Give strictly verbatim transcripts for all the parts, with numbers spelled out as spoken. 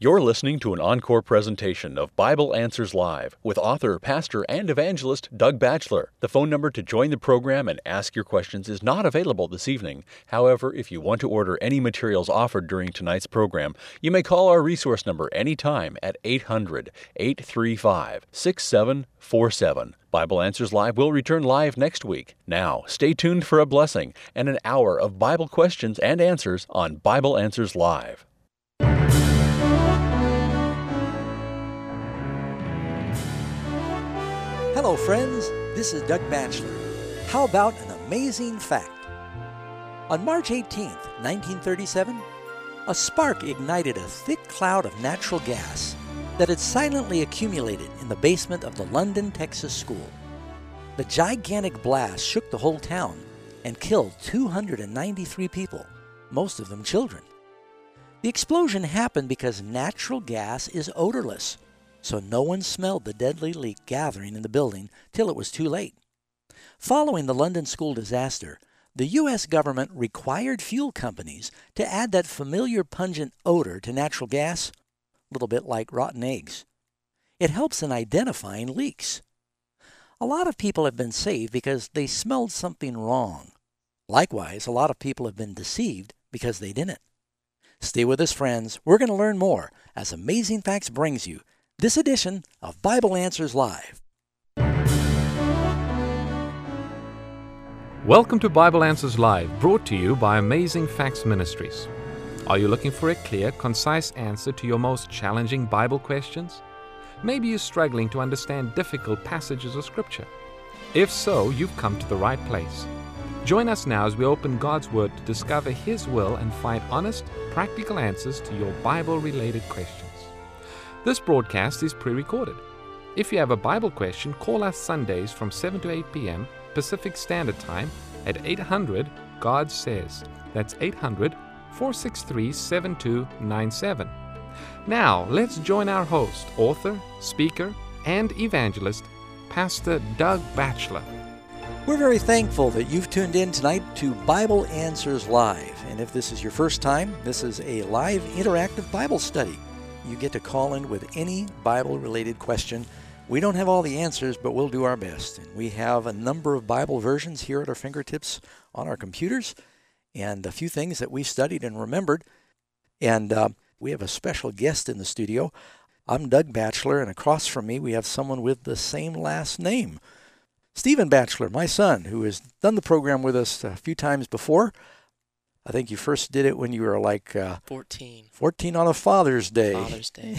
You're listening to an encore presentation of Bible Answers Live with author, pastor, and evangelist Doug Batchelor. The phone number to join the program and ask your questions is not available this evening. However, if you want to order any materials offered during tonight's program, you may call our resource number anytime at eight hundred, eight three five, six seven four seven. Bible Answers Live will return live next week. Now, stay tuned for a blessing and an hour of Bible questions and answers on Bible Answers Live. Hello, friends. This is Doug Batchelor. How about an amazing fact? On March eighteenth, nineteen thirty-seven, a spark ignited a thick cloud of natural gas that had silently accumulated in the basement of the London, Texas school. The gigantic blast shook the whole town and killed two hundred ninety-three people, most of them children. The explosion happened because natural gas is odorless, so no one smelled the deadly leak gathering in the building till it was too late. Following the London school disaster, the U S government required fuel companies to add that familiar pungent odor to natural gas, a little bit like rotten eggs. It helps in identifying leaks. A lot of people have been saved because they smelled something wrong. Likewise, a lot of people have been deceived because they didn't. Stay with us, friends. We're going to learn more as Amazing Facts brings you this edition of Bible Answers Live. Welcome to Bible Answers Live, brought to you by Amazing Facts Ministries. Are you looking for a clear, concise answer to your most challenging Bible questions? Maybe you're struggling to understand difficult passages of Scripture. If so, you've come to the right place. Join us now as we open God's Word to discover His will and find honest, practical answers to your Bible-related questions. This broadcast is pre-recorded. If you have a Bible question, call us Sundays from seven to eight p.m. Pacific Standard Time at eight hundred, God Says. That's eight hundred, four six three, seven two nine seven. Now, let's join our host, author, speaker, and evangelist, Pastor Doug Batchelor. We're very thankful that you've tuned in tonight to Bible Answers Live. And if this is your first time, this is a live interactive Bible study. You get to call in with any Bible-related question. We don't have all the answers, but we'll do our best. And we have a number of Bible versions here at our fingertips on our computers, and a few things that we studied and remembered. And uh, we have a special guest in the studio. I'm Doug Batchelor, and across from me we have someone with the same last name. Stephen Batchelor, my son, who has done the program with us a few times before. I think you first did it when you were like uh, fourteen. fourteen on a Father's Day. Father's Day.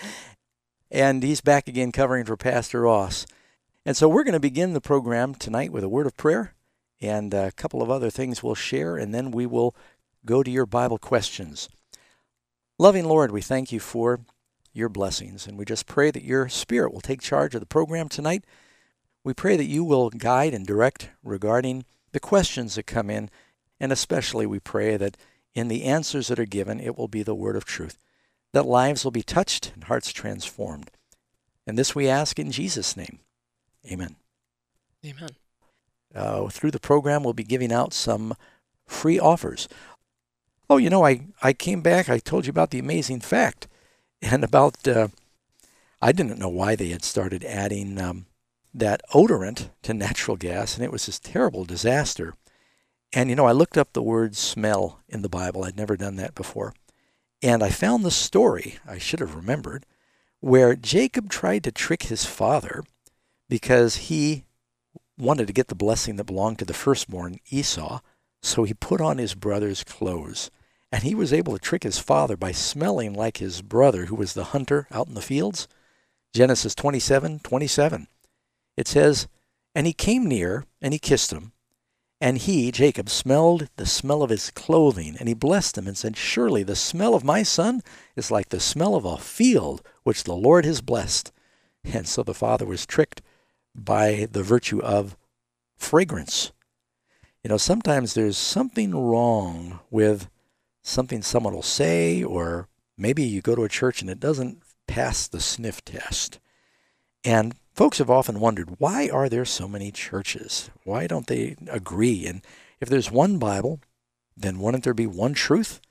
And he's back again covering for Pastor Ross. And so we're going to begin the program tonight with a word of prayer and a couple of other things we'll share, and then we will go to your Bible questions. Loving Lord, we thank you for your blessings, and we just pray that your Spirit will take charge of the program tonight. We pray that you will guide and direct regarding the questions that come in, and especially we pray that in the answers that are given, it will be the word of truth, that lives will be touched and hearts transformed. And this we ask in Jesus' name. Amen. Amen. Uh, through the program, we'll be giving out some free offers. Oh, you know, I, I came back, I told you about the amazing fact, and about, uh, I didn't know why they had started adding um, that odorant to natural gas, and it was this terrible disaster. And, you know, I looked up the word smell in the Bible. I'd never done that before. And I found the story, I should have remembered, where Jacob tried to trick his father because he wanted to get the blessing that belonged to the firstborn, Esau, so he put on his brother's clothes. And he was able to trick his father by smelling like his brother, who was the hunter out in the fields. Genesis twenty-seven twenty-seven. It says, "And he came near, and he kissed him. And he, Jacob, smelled the smell of his clothing, and he blessed him and said, Surely the smell of my son is like the smell of a field which the Lord has blessed." And so the father was tricked by the virtue of fragrance. You know, sometimes there's something wrong with something someone will say, or maybe you go to a church and it doesn't pass the sniff test. And folks have often wondered, why are there so many churches? Why don't they agree? And if there's one Bible, then wouldn't there be one truth?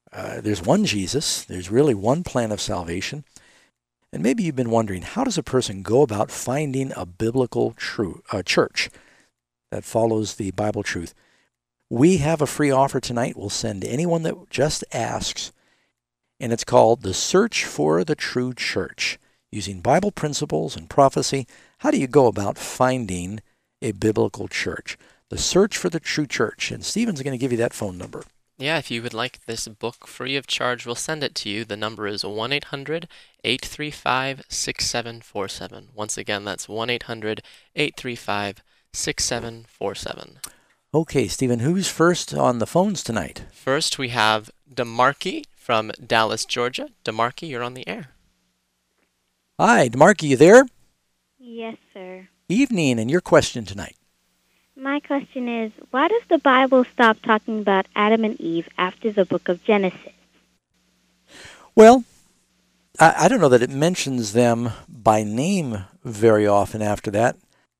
Uh, there's one Jesus. There's really one plan of salvation. And maybe you've been wondering, how does a person go about finding a biblical true, uh, church that follows the Bible truth? We have a free offer tonight. We'll send anyone that just asks, and it's called The Search for the True Church. Using Bible principles and prophecy, how do you go about finding a biblical church? The Search for the True Church. And Stephen's going to give you that phone number. Yeah, if you would like this book free of charge, we'll send it to you. The number is one eight hundred eight three five six seven four seven. Once again, that's one eight hundred eight three five six seven four seven. Okay, Stephen, who's first on the phones tonight? First, we have DeMarkey from Dallas, Georgia. DeMarkey, you're on the air. Hi, DeMarkey, you there? Yes, sir. Evening, and your question tonight. My question is, why does the Bible stop talking about Adam and Eve after the book of Genesis? Well, I, I don't know that it mentions them by name very often after that.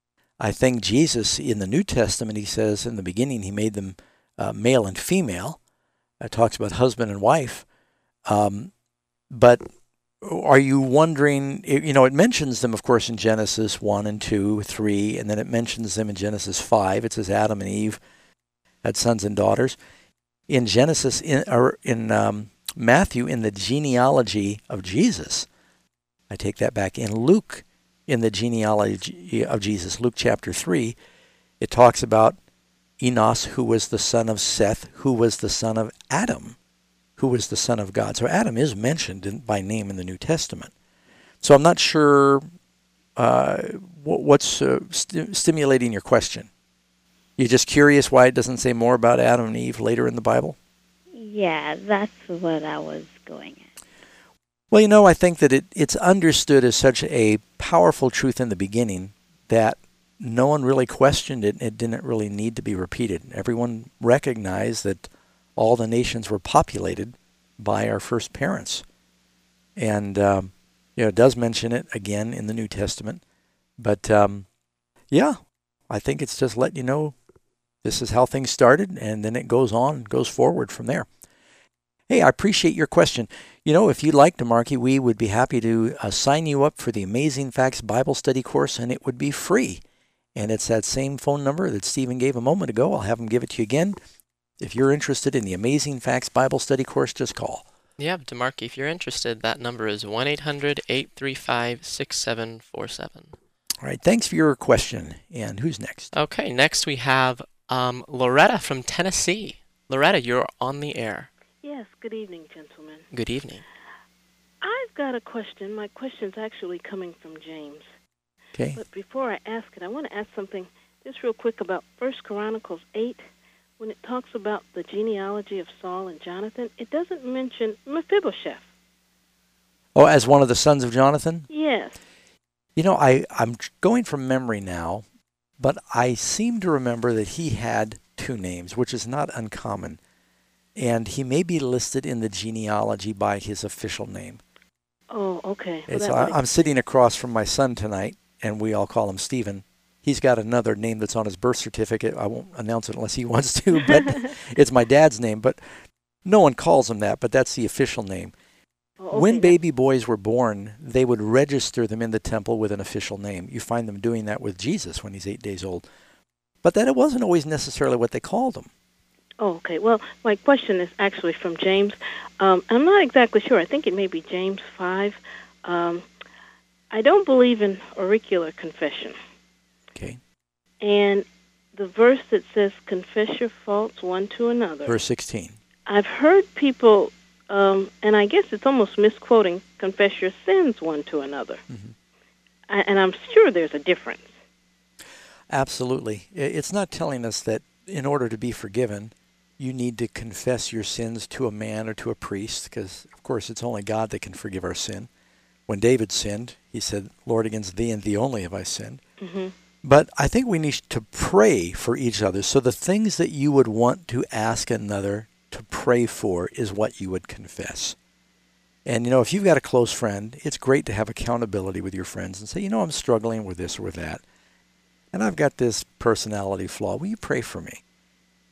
I think Jesus, in the New Testament, he says in the beginning he made them uh, male and female. It talks about husband and wife. Um, but are you wondering, you know, it mentions them, of course, in Genesis one and two, three, and then it mentions them in Genesis five. It says Adam and Eve had sons and daughters. In Genesis, in, or in um, Matthew, in the genealogy of Jesus, I take that back, in Luke, in the genealogy of Jesus, Luke chapter three, it talks about Enos, who was the son of Seth, who was the son of Adam, who was the son of God. So Adam is mentioned in, by name in the New Testament. So I'm not sure uh, what's uh, st- stimulating your question. You're just curious why it doesn't say more about Adam and Eve later in the Bible? Yeah, that's what I was going at. Well, you know, I think that it, it's understood as such a powerful truth in the beginning that no one really questioned it. It didn't really need to be repeated. Everyone recognized that all the nations were populated by our first parents. And, um, you know, it does mention it again in the New Testament. But, um, yeah, I think it's just letting you know this is how things started, and then it goes on, goes forward from there. Hey, I appreciate your question. You know, if you'd like to, Marky, we would be happy to uh, sign you up for the Amazing Facts Bible Study course, and it would be free. And it's that same phone number that Stephen gave a moment ago. I'll have him give it to you again. If you're interested in the Amazing Facts Bible Study course, just call. Yeah, DeMarkey, if you're interested, that number is one eight hundred eight three five six seven four seven. All right, thanks for your question. And who's next? Okay, next we have um, Loretta from Tennessee. Loretta, you're on the air. Yes, good evening, gentlemen. Good evening. I've got a question. My question's actually coming from James. Okay. But before I ask it, I want to ask something just real quick about First Chronicles eight. When it talks about the genealogy of Saul and Jonathan, it doesn't mention Mephibosheth. Oh, as one of the sons of Jonathan? Yes. You know, I, I'm going from memory now, but I seem to remember that he had two names, which is not uncommon. And he may be listed in the genealogy by his official name. Oh, okay. Well, It's, that I, would- I'm sitting across from my son tonight, and we all call him Stephen. He's got another name that's on his birth certificate. I won't announce it unless he wants to, but it's my dad's name. But no one calls him that, but that's the official name. Oh, okay. When baby boys were born, they would register them in the temple with an official name. You find them doing that with Jesus when he's eight days old. But that it wasn't always necessarily what they called him. Oh, okay. Well, my question is actually from James. Um, I'm not exactly sure. I think it may be James five. Um, I don't believe in auricular confession. Okay. And the verse that says, confess your faults one to another. Verse sixteen. I've heard people, um, and I guess it's almost misquoting, confess your sins one to another. Mm-hmm. I, and I'm sure there's a difference. Absolutely. I- It's not telling us that in order to be forgiven, you need to confess your sins to a man or to a priest, because, of course, it's only God that can forgive our sin. When David sinned, he said, Lord, against thee and thee only have I sinned. Mm-hmm. But I think we need to pray for each other. So the things that you would want to ask another to pray for is what you would confess. And, you know, if you've got a close friend, it's great to have accountability with your friends and say, you know, I'm struggling with this or with that. And I've got this personality flaw. Will you pray for me?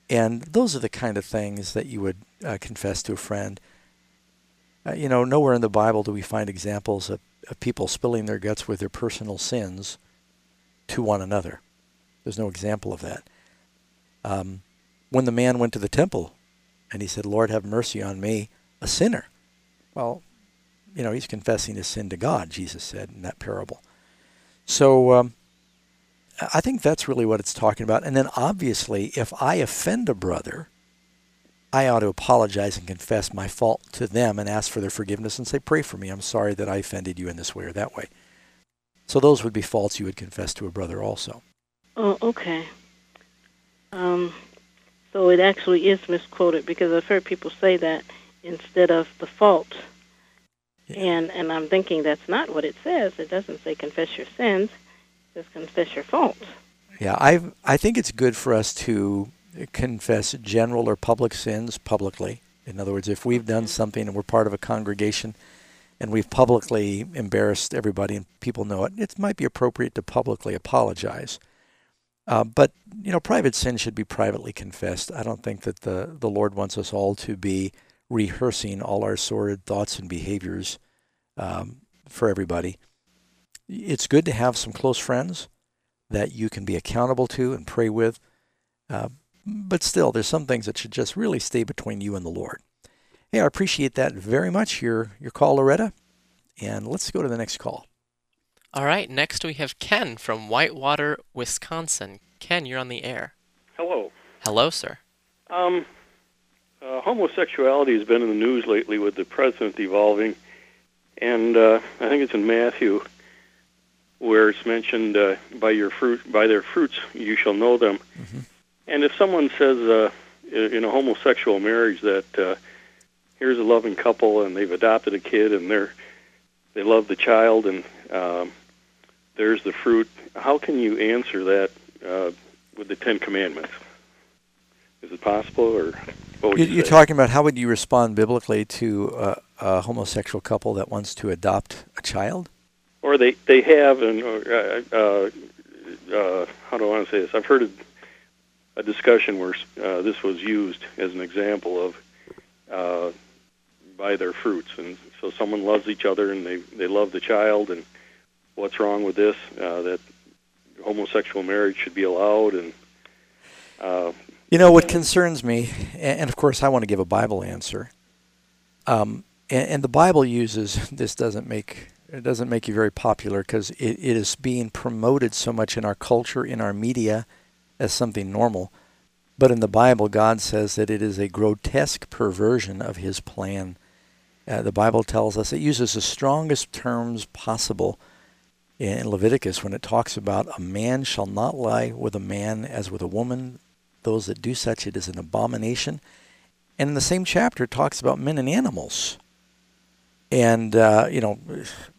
And those are the kind of things that you would uh, confess to a friend. Uh, you know, nowhere in the Bible do we find examples of, of people spilling their guts with their personal sins to one another. There's no example of that. Um, when the man went to the temple and he said, Lord, have mercy on me, a sinner. Well, you know, he's confessing his sin to God, Jesus said in that parable. So um, I think that's really what it's talking about. And then obviously, if I offend a brother, I ought to apologize and confess my fault to them and ask for their forgiveness and say, pray for me. I'm sorry that I offended you in this way or that way. So those would be faults you would confess to a brother also. Oh, okay. Um, so it actually is misquoted, because I've heard people say that instead of the fault. Yeah. And and I'm thinking that's not what it says. It doesn't say confess your sins. It says confess your faults. Yeah, I I think it's good for us to confess general or public sins publicly. In other words, if we've done something and we're part of a congregation and we've publicly embarrassed everybody and people know it, it might be appropriate to publicly apologize. Uh, but, you know, private sin should be privately confessed. I don't think that the, the Lord wants us all to be rehearsing all our sordid thoughts and behaviors um, for everybody. It's good to have some close friends that you can be accountable to and pray with. Uh, but still, there's some things that should just really stay between you and the Lord. Hey, I appreciate that very much, your, your call, Loretta. And let's go to the next call. All right, next we have Ken from Whitewater, Wisconsin. Ken, you're on the air. Hello. Hello, sir. Um, uh, homosexuality has been in the news lately with the president evolving, and uh, I think it's in Matthew where it's mentioned, uh, by your fruit, by their fruits you shall know them. Mm-hmm. And if someone says uh, in a homosexual marriage that uh, here's a loving couple and they've adopted a kid and they're they love the child and um, there's the fruit, how can you answer that uh, with the Ten Commandments? Is it possible, or what would you You're say? talking about how would you respond biblically to a, a homosexual couple that wants to adopt a child? Or they, they have, and uh, uh, uh, how do I want to say this? I've heard a, a discussion where uh, this was used as an example of uh, by their fruits. And so someone loves each other and they, they love the child, and what's wrong with this? Uh, that homosexual marriage should be allowed. And uh, You know, what concerns me, and of course I want to give a Bible answer, um, and, and the Bible uses, this doesn't make, it doesn't make you very popular because it, it is being promoted so much in our culture, in our media, as something normal. But in the Bible, God says that it is a grotesque perversion of his plan. Uh, the Bible tells us, it uses the strongest terms possible in Leviticus when it talks about a man shall not lie with a man as with a woman. Those that do such, it is an abomination. And in the same chapter, it talks about men and animals. And, uh, you know,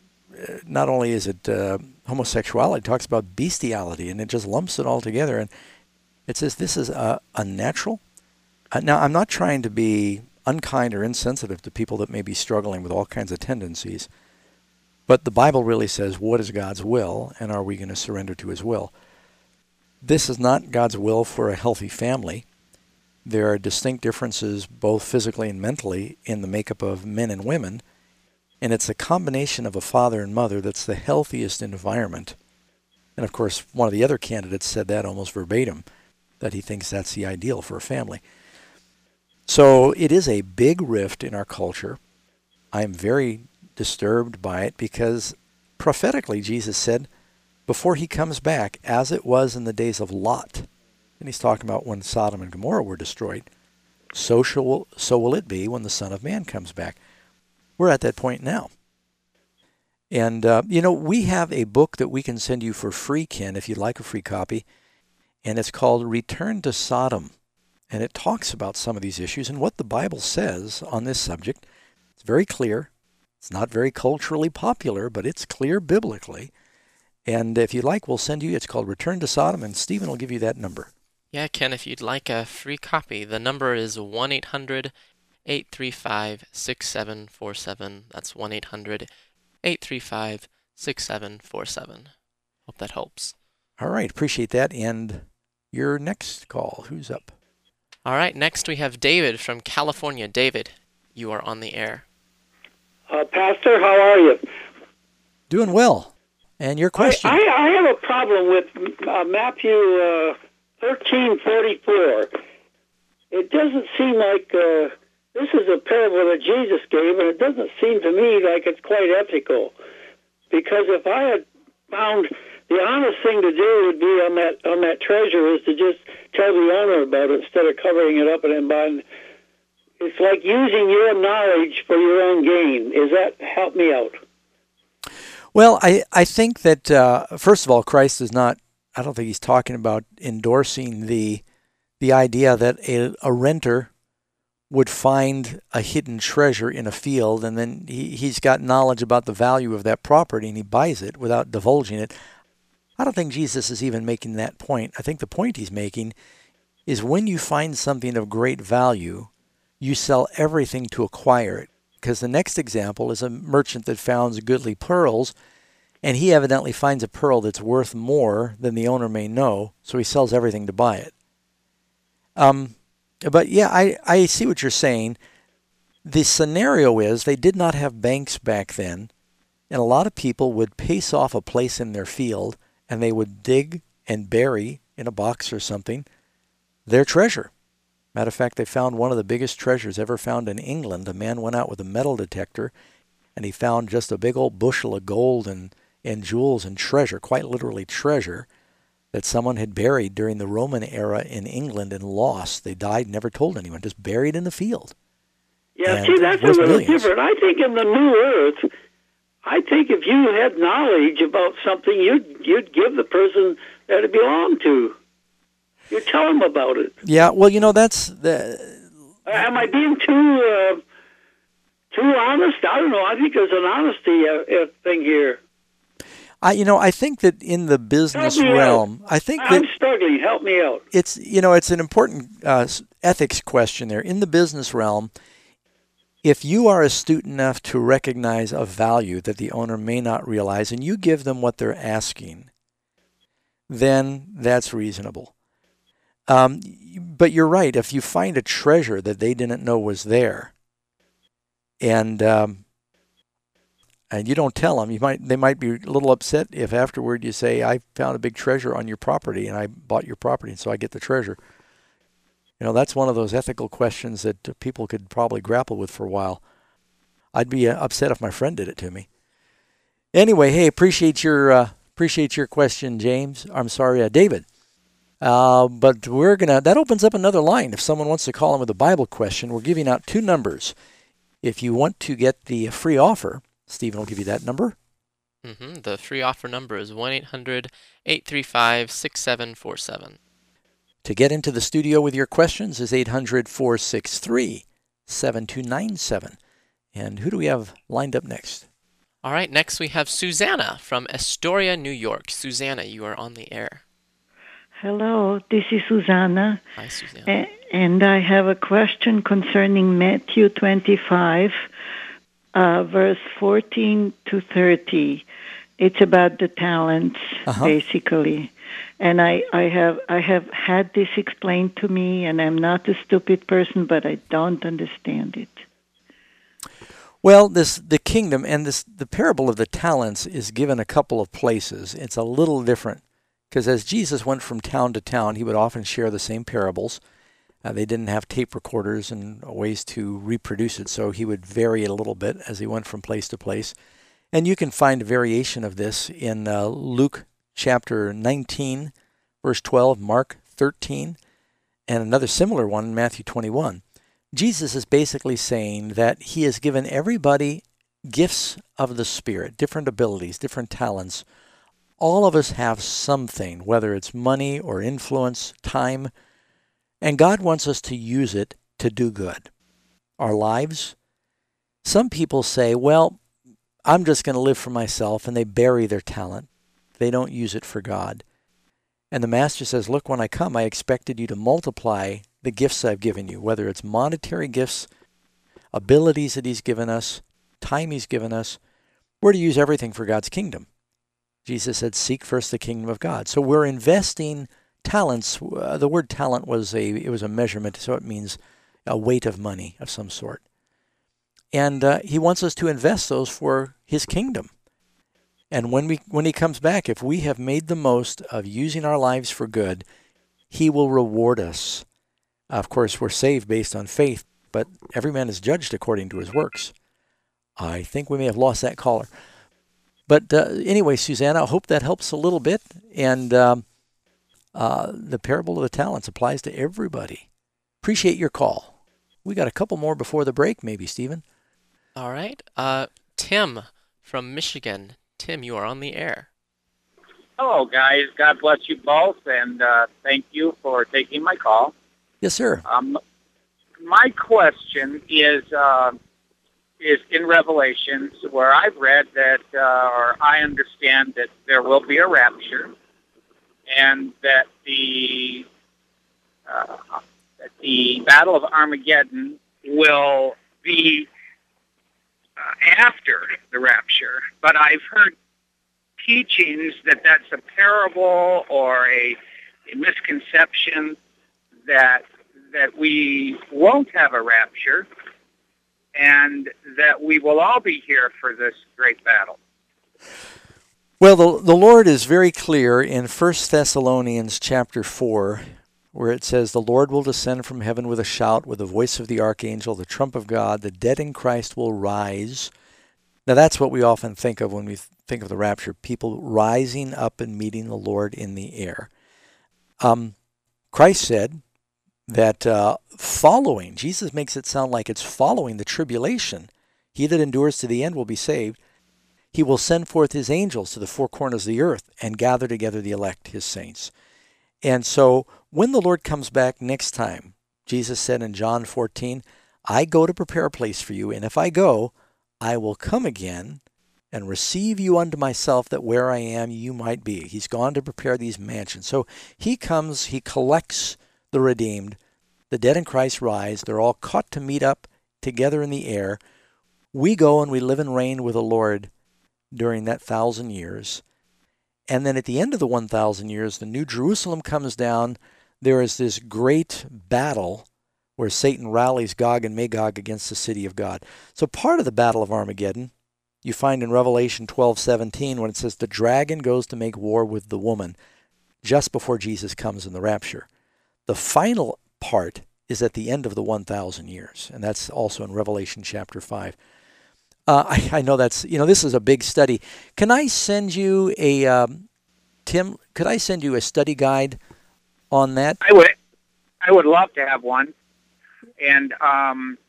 not only is it uh, homosexuality, it talks about bestiality, and it just lumps it all together. And it says this is uh, unnatural. Uh, now, I'm not trying to be unkind or insensitive to people that may be struggling with all kinds of tendencies. But the Bible really says, what is God's will, and are we going to surrender to his will? This is not God's will for a healthy family. There are distinct differences, both physically and mentally, in the makeup of men and women. And it's a combination of a father and mother that's the healthiest environment. And of course, one of the other candidates said that almost verbatim, that he thinks that's the ideal for a family. So it is a big rift in our culture. I'm very disturbed by it because prophetically Jesus said, before he comes back, as it was in the days of Lot, and he's talking about when Sodom and Gomorrah were destroyed, so, shall, so will it be when the Son of Man comes back. We're at that point now. And, uh, you know, we have a book that we can send you for free, Ken, if you'd like a free copy, and it's called Return to Sodom. And it talks about some of these issues and what the Bible says on this subject. It's very clear. It's not very culturally popular, but it's clear biblically. And if you'd like, we'll send you, it's called Return to Sodom, and Stephen will give you that number. Yeah, Ken, if you'd like a free copy, the number is one eight hundred eight three five six seven four seven. That's one eight hundred eight three five six seven four seven. Hope that helps. All right, appreciate that. And your next call, who's up? All right, next we have David from California. David, you are on the air. Uh, Pastor, how are you? Doing well. And your question? I, I, I have a problem with uh, Matthew uh, thirteen forty-four. It doesn't seem like uh, this is a parable that Jesus gave, and it doesn't seem to me like it's quite ethical. Because if I had found the honest thing to do would be on that on that treasure is to just tell the owner about it instead of covering it up and then buying. It's like using your knowledge for your own gain. Is that help me out? Well, I, I think that, uh, first of all, Christ is not, I don't think he's talking about endorsing the the idea that a, a renter would find a hidden treasure in a field and then he, he's got knowledge about the value of that property and he buys it without divulging it. I don't think Jesus is even making that point. I think the point he's making is when you find something of great value, you sell everything to acquire it. Because the next example is a merchant that founds goodly pearls, and he evidently finds a pearl that's worth more than the owner may know, so he sells everything to buy it. Um, but yeah, I, I see what you're saying. The scenario is they did not have banks back then, and a lot of people would pace off a place in their field, and they would dig and bury in a box or something their treasure. Matter of fact, they found one of the biggest treasures ever found in England. A man went out with a metal detector, and he found just a big old bushel of gold and, and jewels and treasure, quite literally treasure, that someone had buried during the Roman era in England and lost. They died, never told anyone, just buried in the field. Yeah, and see, that's a worth little millions. different. I think in the New Earth, I think if you had knowledge about something, you'd, you'd give the person that it belonged to. You tell them about it. Yeah, well, you know, that's the. Am I being too uh, too honest? I don't know. I think there's an honesty uh, uh, thing here. I, you know, I think that in the business Help me realm, out. I think I'm that struggling. Help me out. it's, you know, it's an important uh, ethics question there. In the business realm, if you are astute enough to recognize a value that the owner may not realize, and you give them what they're asking, then that's reasonable. Um, but you're right. If you find a treasure that they didn't know was there, and um, and you don't tell them, you might they might be a little upset if afterward you say, "I found a big treasure on your property, and I bought your property, and so I get the treasure." You know, that's one of those ethical questions that uh, people could probably grapple with for a while. I'd be uh, upset if my friend did it to me. Anyway, hey, appreciate your uh, appreciate your question, James. I'm sorry, uh, David. Uh, but we're gonna. That opens up another line. If someone wants to call in with a Bible question, we're giving out two numbers. If you want to get the free offer, Stephen will give you that number. Mm-hmm. The free offer number is one eight hundred eight three five six seven four seven. To get into the studio with your questions is eight hundred four six three seven two nine seven. And who do we have lined up next? All right, next we have Susanna from Astoria, New York. Susanna, you are on the air. Hello, this is Susanna. Hi, Susanna. A- and I have a question concerning Matthew twenty-five, uh, verse fourteen to thirty. It's about the talents, Uh-huh. basically. And I, I have I have had this explained to me, and I'm not a stupid person, but I don't understand it. Well, this the kingdom and this the parable of the talents is given a couple of places. It's a little different because as Jesus went from town to town, he would often share the same parables. Uh, they didn't have tape recorders and ways to reproduce it, so he would vary it a little bit as he went from place to place. And you can find a variation of this in uh, Luke chapter nineteen, verse twelve, Mark thirteen, and another similar one in Matthew twenty-one. Jesus is basically saying that he has given everybody gifts of the Spirit, different abilities, different talents. All of us have something, whether it's money or influence, time, and God wants us to use it to do good. Our lives. Some people say, well, I'm just going to live for myself, and they bury their talent. They don't use it for God. And the Master says, look, when I come, I expected you to multiply the gifts I've given you, whether it's monetary gifts, abilities that he's given us, time he's given us. We're to use everything for God's kingdom. Jesus said, seek first the kingdom of God. So we're investing talents, uh, the word talent was a it was a measurement, so it means a weight of money of some sort. And uh, he wants us to invest those for his kingdom. And when we when he comes back, if we have made the most of using our lives for good, he will reward us. Of course, we're saved based on faith, but every man is judged according to his works. I think we may have lost that caller. But uh, anyway, Susanna, I hope that helps a little bit. And um, uh, the parable of the talents applies to everybody. Appreciate your call. We got a couple more before the break, maybe, Stephen. All right. Uh, Tim from Michigan. Tim, you are on the air. Hello, guys. God bless you both, and uh, thank you for taking my call. Yes, sir. Um, my question is uh, is in Revelations, where I've read that, uh, or I understand that there will be a rapture, and that the uh, that the Battle of Armageddon will be uh, after the rapture. But I've heard teachings that that's a parable or a, a misconception that that we won't have a rapture and that we will all be here for this great battle. Well, the, the Lord is very clear in First Thessalonians chapter four, where it says, "The Lord will descend from heaven with a shout, with the voice of the archangel, the trump of God. The dead in Christ will rise." Now, that's what we often think of when we think of the rapture, people rising up and meeting the Lord in the air. Um, Christ said that uh, following, Jesus makes it sound like it's following the tribulation. He that endures to the end will be saved. He will send forth his angels to the four corners of the earth and gather together the elect, his saints. And so when the Lord comes back next time, Jesus said in John fourteen, "I go to prepare a place for you, and if I go, I will come again and receive you unto myself, that where I am you might be." He's gone to prepare these mansions. So he comes, he collects the redeemed. The dead in Christ rise. They're all caught to meet up together in the air. We go and we live and reign with the Lord during that thousand years. And then at the end of the one thousand years, the New Jerusalem comes down. There is this great battle where Satan rallies Gog and Magog against the city of God. So part of the Battle of Armageddon you find in Revelation twelve seventeen, when it says the dragon goes to make war with the woman just before Jesus comes in the rapture. The final part is at the end of the one thousand years, and that's also in Revelation chapter five. Uh, I, I know that's, you know, this is a big study. Can I send you a, um, Tim, could I send you a study guide on that? I would, I would love to have one. And um,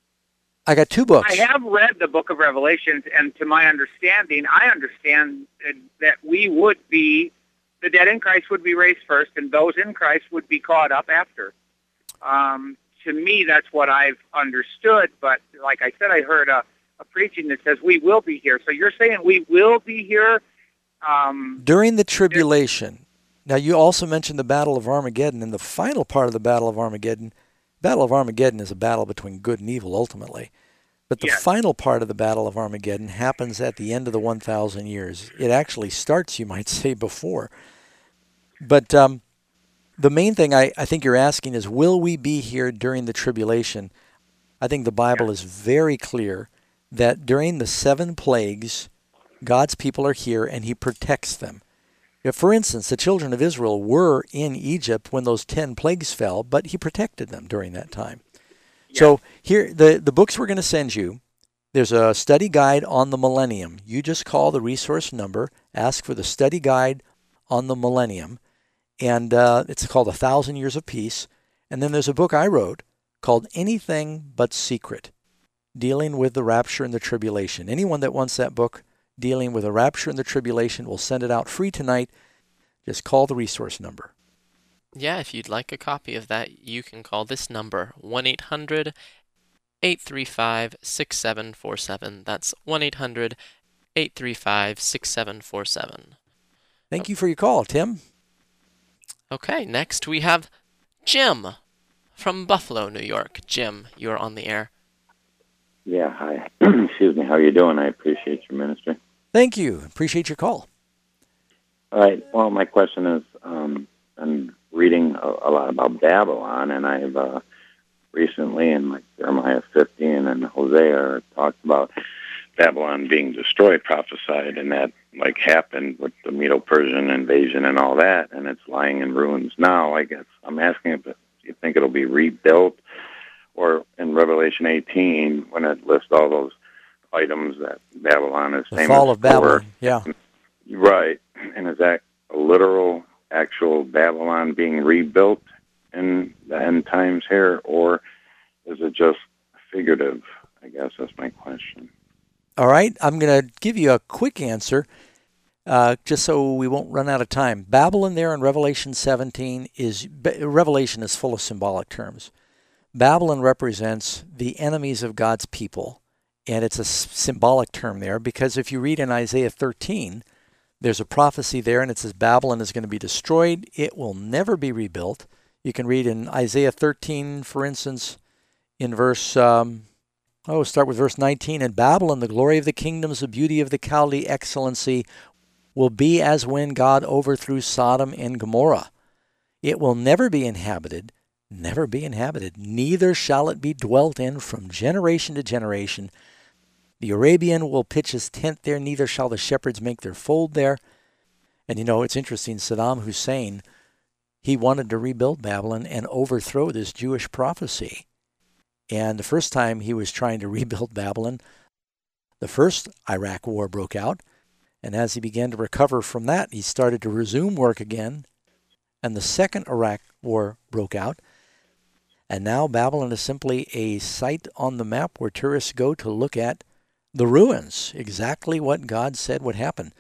I got two books. I have read the book of Revelations, and to my understanding, I understand that we would be, the dead in Christ would be raised first, and those in Christ would be caught up after. Um, to me, that's what I've understood, but like I said, I heard a, a preaching that says we will be here. So you're saying we will be here? Um, During the tribulation. Now, you also mentioned the Battle of Armageddon, and the final part of the Battle of Armageddon, Battle of Armageddon is a battle between good and evil, ultimately. But the yes. final part of the Battle of Armageddon happens at the end of the one thousand years. It actually starts, you might say, before. But um, the main thing I, I think you're asking is, will we be here during the tribulation? I think the Bible yes. is very clear that during the seven plagues, God's people are here and he protects them. If, for instance, the children of Israel were in Egypt when those ten plagues fell, but he protected them during that time. Yeah. So here, the, the books we're going to send you, there's a study guide on the millennium. You just call the resource number, ask for the study guide on the millennium, and uh, it's called A Thousand Years of Peace. And then there's a book I wrote called Anything But Secret, dealing with the rapture and the tribulation. Anyone that wants that book dealing with the rapture and the tribulation, we'll send it out free tonight. Just call the resource number. Yeah, if you'd like a copy of that, you can call this number, one eight hundred eight three five six seven four seven. That's one eight hundred eight three five six seven four seven. Thank you for your call, Tim. Okay, next we have Jim from Buffalo, New York. Jim, you're on the air. Yeah, hi. Excuse me. How are you doing? I appreciate your ministry. Thank you. Appreciate your call. All right. Well, my question is, um, I'm reading a, a lot about Babylon, and I've uh, recently in like Jeremiah fifteen and Hosea talked about Babylon being destroyed, prophesied, and that like happened with the Medo-Persian invasion and all that, and it's lying in ruins now. I guess I'm asking if you think it'll be rebuilt, or in Revelation eighteen when it lists all those items that Babylon is the famous fall of Babylon, for. yeah. Right, and is that a literal, actual Babylon being rebuilt in the end times here, or is it just figurative? I guess that's my question. All right, I'm going to give you a quick answer, uh, just so we won't run out of time. Babylon there in Revelation seventeen is, Revelation is full of symbolic terms. Babylon represents the enemies of God's people, and it's a symbolic term there, because if you read in Isaiah thirteen, there's a prophecy there, and it says Babylon is going to be destroyed. It will never be rebuilt. You can read in Isaiah thirteen, for instance, in verse... Um, Oh, start with verse nineteen. In Babylon, the glory of the kingdoms, the beauty of the Chaldee excellency will be as when God overthrew Sodom and Gomorrah. It will never be inhabited, never be inhabited, neither shall it be dwelt in from generation to generation. The Arabian will pitch his tent there, neither shall the shepherds make their fold there. And you know, it's interesting, Saddam Hussein, he wanted to rebuild Babylon and overthrow this Jewish prophecy. And the first time he was trying to rebuild Babylon, the first Iraq war broke out. And as he began to recover from that, he started to resume work again. And the second Iraq war broke out. And now Babylon is simply a site on the map where tourists go to look at the ruins, exactly what God said would happen.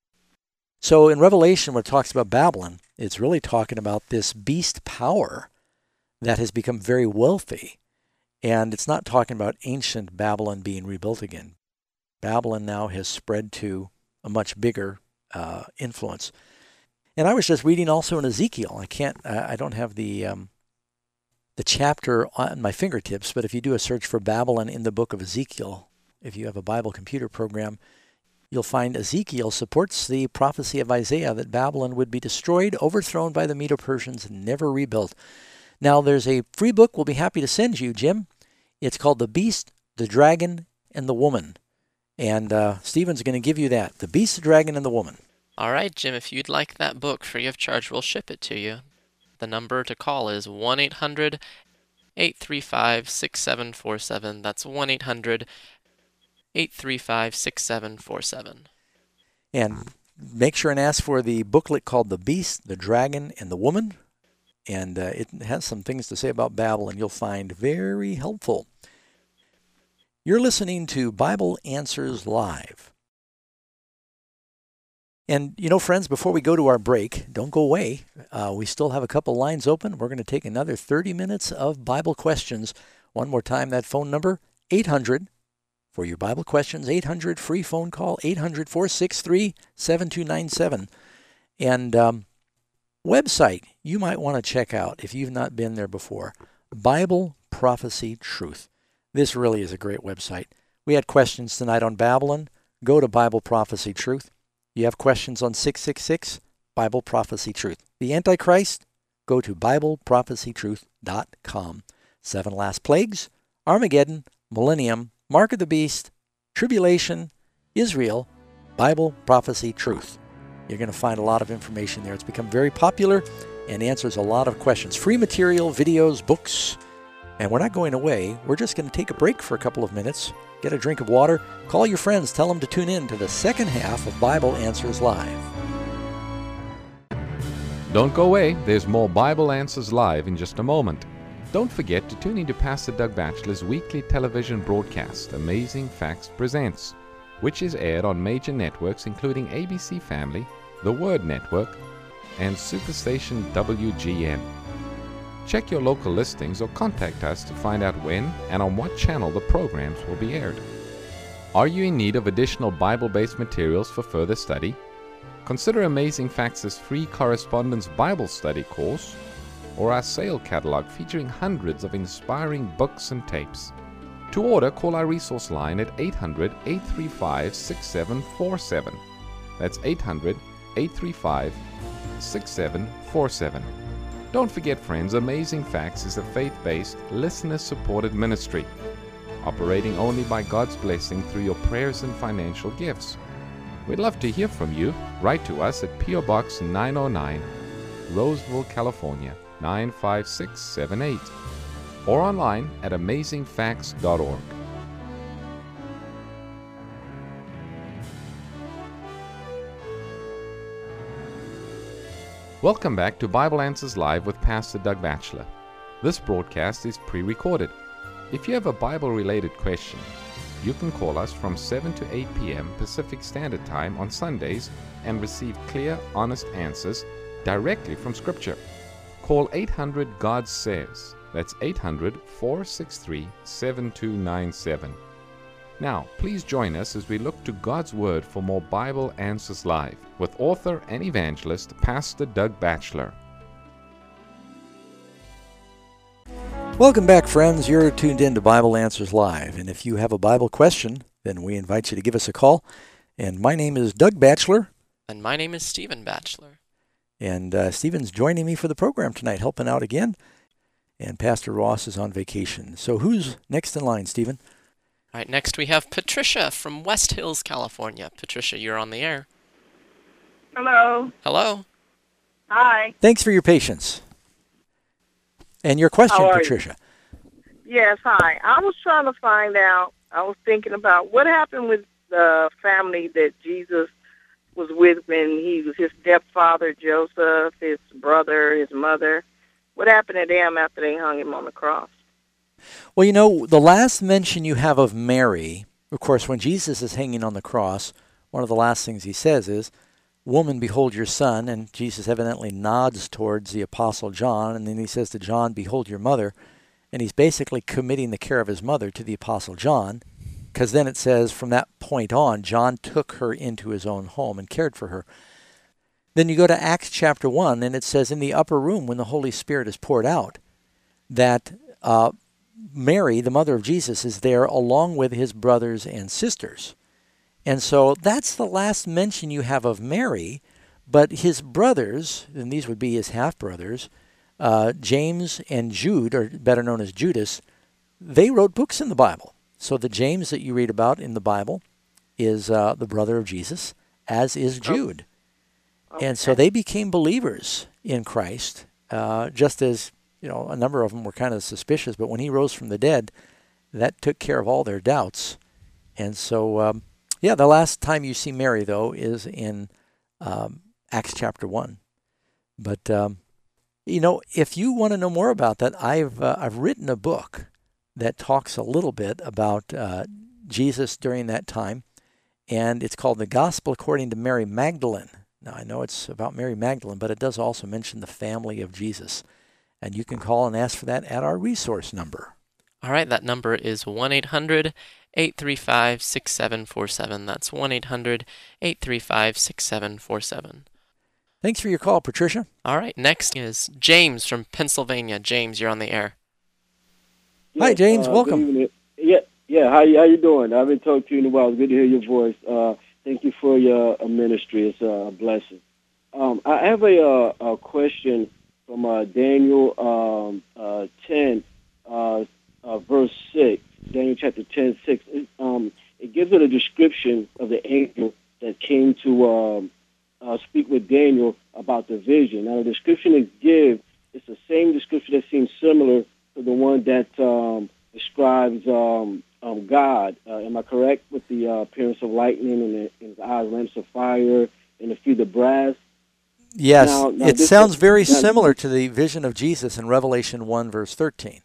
So in Revelation, when it talks about Babylon, it's really talking about this beast power that has become very wealthy. And it's not talking about ancient Babylon being rebuilt again. Babylon now has spread to a much bigger uh, influence. And I was just reading also in Ezekiel. I can't, I don't have the um, the chapter on my fingertips, but if you do a search for Babylon in the book of Ezekiel, if you have a Bible computer program, you'll find Ezekiel supports the prophecy of Isaiah that Babylon would be destroyed, overthrown by the Medo-Persians, and never rebuilt. Now, there's a free book we'll be happy to send you, Jim. It's called The Beast, the Dragon, and the Woman. And uh, Stephen's going to give you that, The Beast, the Dragon, and the Woman. All right, Jim, if you'd like that book free of charge, we'll ship it to you. The number to call is one eight hundred, eight three five, six seven four seven. That's one eight hundred, eight three five, six seven four seven. And make sure and ask for the booklet called The Beast, the Dragon, and the Woman. And uh, it has some things to say about Babylon you'll find very helpful. You're listening to Bible Answers Live. And, you know, friends, before we go to our break, don't go away. Uh, we still have a couple lines open. We're going to take another thirty minutes of Bible questions. One more time, that phone number, eight hundred, for your Bible questions, eight hundred, free phone call, eight hundred, four six three, seven two nine seven. And um, website you might want to check out if you've not been there before, Bible Prophecy Truth. This really is a great website. We had questions tonight on Babylon. Go to Bible Prophecy Truth. You have questions on six six six, Bible Prophecy Truth. The Antichrist, go to Bible Prophecy Truth dot com. Seven Last Plagues, Armageddon, Millennium, Mark of the Beast, Tribulation, Israel, Bible Prophecy Truth. You're going to find a lot of information there. It's become very popular and answers a lot of questions. Free material, videos, books. And we're not going away. We're just going to take a break for a couple of minutes, get a drink of water, call your friends, tell them to tune in to the second half of Bible Answers Live. Don't go away. There's more Bible Answers Live in just a moment. Don't forget to tune in to Pastor Doug Batchelor's weekly television broadcast, Amazing Facts Presents, which is aired on major networks including A B C Family, The Word Network, and Superstation W G N. Check your local listings or contact us to find out when and on what channel the programs will be aired. Are you in need of additional Bible-based materials for further study? Consider Amazing Facts' free correspondence Bible study course or our sale catalog featuring hundreds of inspiring books and tapes. To order, call our resource line at eight hundred, eight three five, six seven four seven. That's eight hundred, eight three five, six seven four seven. Don't forget, friends, Amazing Facts is a faith-based, listener-supported ministry, operating only by God's blessing through your prayers and financial gifts. We'd love to hear from you. Write to us at P O Box nine oh nine, Roseville, California, nine five six seven eight, or online at amazing facts dot org. Welcome back to Bible Answers Live with Pastor Doug Batchelor. This broadcast is pre-recorded. If you have a Bible-related question, you can call us from seven to eight p.m. Pacific Standard Time on Sundays and receive clear, honest answers directly from Scripture. Call eight hundred God Says. That's eight hundred, four six three, seven two nine seven. Now, please join us as we look to God's Word for more Bible Answers Live with author and evangelist Pastor Doug Batchelor. Welcome back, friends. You're tuned in to Bible Answers Live, and if you have a Bible question, then we invite you to give us a call. And my name is Doug Batchelor. And my name is Stephen Batchelor. And uh, Stephen's joining me for the program tonight, helping out again. And Pastor Ross is on vacation. So who's next in line, Stephen? All right, next we have Patricia from West Hills, California. Patricia, you're on the air. Hello. Hello. Hi. Thanks for your patience. And your question, How are Patricia. You? Yes, hi. I was trying to find out, I was thinking about what happened with the family that Jesus was with when he was his stepfather, Joseph, his brother, his mother. What happened to them after they hung him on the cross? Well, you know, the last mention you have of Mary, of course, when Jesus is hanging on the cross, one of the last things he says is, "Woman, behold your son," and Jesus evidently nods towards the Apostle John, and then he says to John, "Behold your mother," and he's basically committing the care of his mother to the Apostle John, because then it says from that point on, John took her into his own home and cared for her. Then you go to Acts chapter one, and it says in the upper room when the Holy Spirit is poured out, that uh, Mary, the mother of Jesus, is there along with his brothers and sisters. And so that's the last mention you have of Mary, but his brothers, and these would be his half-brothers, uh, James and Jude, or better known as Judas, they wrote books in the Bible. So the James that you read about in the Bible is uh, the brother of Jesus, as is Jude. Okay. And so they became believers in Christ, uh, just as, you know, a number of them were kind of suspicious, but when he rose from the dead, that took care of all their doubts. And so... Um, Yeah, the last time you see Mary, though, is in um, Acts chapter one. But, um, you know, if you want to know more about that, I've uh, I've written a book that talks a little bit about uh, Jesus during that time, and it's called The Gospel According to Mary Magdalene. Now, I know it's about Mary Magdalene, but it does also mention the family of Jesus. And you can call and ask for that at our resource number. All right, that number is one eight hundred, eight three five, six seven four seven. That's one eight hundred, eight three five, six seven four seven. Thanks for your call, Patricia. All right, next is James from Pennsylvania. James, you're on the air. Yes, Hi, James. Uh, welcome. Yeah, yeah. How how you doing? I haven't talked to you in a while. It's good to hear your voice. Uh, thank you for your uh, ministry. It's a blessing. Um, I have a, uh, a question from uh, Daniel um, uh, ten, uh, uh, verse six. Daniel chapter ten, six. It, um, it gives it a description of the angel that came to um, uh, speak with Daniel about the vision. Now, the description it gives, it's the same description that seems similar to the one that um, describes um, um, God. Uh, am I correct? With the uh, appearance of lightning and, the, and his eyes lamps of fire and the feet of brass? Yes, now, now it this sounds is, very now, similar to the vision of Jesus in Revelation one, verse thirteen.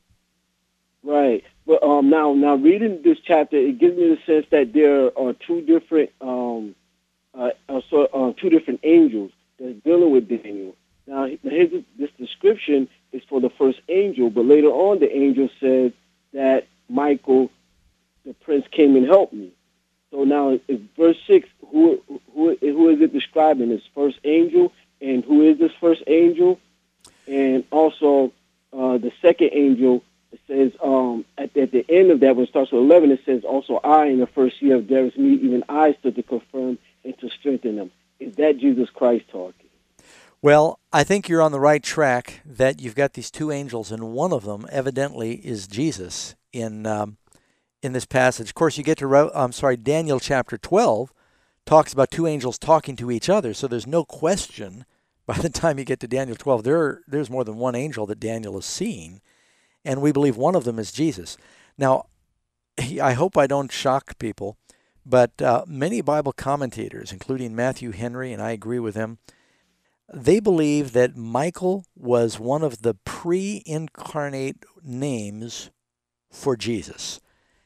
Right. But um, now, now reading this chapter, it gives me the sense that there are two different, um, uh, uh, so, uh, two different angels that's dealing with Daniel. Now, his, this description is for the first angel, but later on, the angel said that Michael, the prince, came and helped me. So now, in verse six, who who who is it describing? This first angel, and who is this first angel? And also, uh, the second angel. It says um, at, the, at the end of that, when it starts with eleven, it says, also I, in the first year of Darius' me, even I stood to confirm and to strengthen them. Is that Jesus Christ talking? Well, I think you're on the right track, that you've got these two angels, and one of them evidently is Jesus in um, in this passage. Of course, you get to, Re- I'm sorry, Daniel chapter twelve talks about two angels talking to each other, so there's no question by the time you get to Daniel twelve, there there's more than one angel that Daniel is seeing, and we believe one of them is Jesus. Now, I hope I don't shock people, but uh, many Bible commentators, including Matthew Henry, and I agree with him, they believe that Michael was one of the pre-incarnate names for Jesus.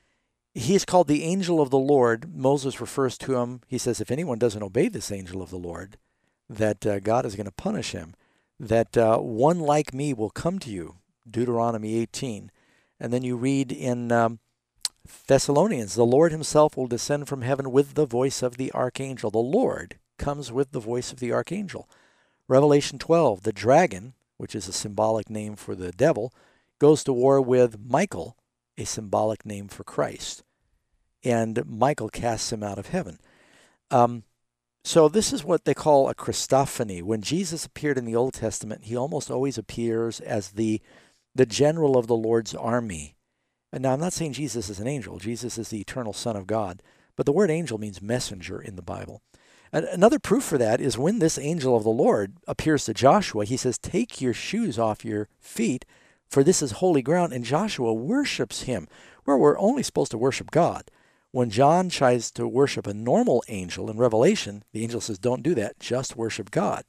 He is called the angel of the Lord. Moses refers to him. He says, if anyone doesn't obey this angel of the Lord, that uh, God is going to punish him, that uh, one like me will come to you, Deuteronomy eighteen. And then you read in um, Thessalonians, the Lord himself will descend from heaven with the voice of the archangel. The Lord comes with the voice of the archangel. Revelation twelve, the dragon, which is a symbolic name for the devil, goes to war with Michael, a symbolic name for Christ. And Michael casts him out of heaven. Um, so this is what they call a Christophany. When Jesus appeared in the Old Testament, he almost always appears as the, the general of the Lord's army. And now, I'm not saying Jesus is an angel. Jesus is the eternal Son of God. But the word angel means messenger in the Bible. And another proof for that is when this angel of the Lord appears to Joshua, he says, take your shoes off your feet, for this is holy ground. And Joshua worships him, where we're only supposed to worship God. When John tries to worship a normal angel in Revelation, the angel says, don't do that, just worship God.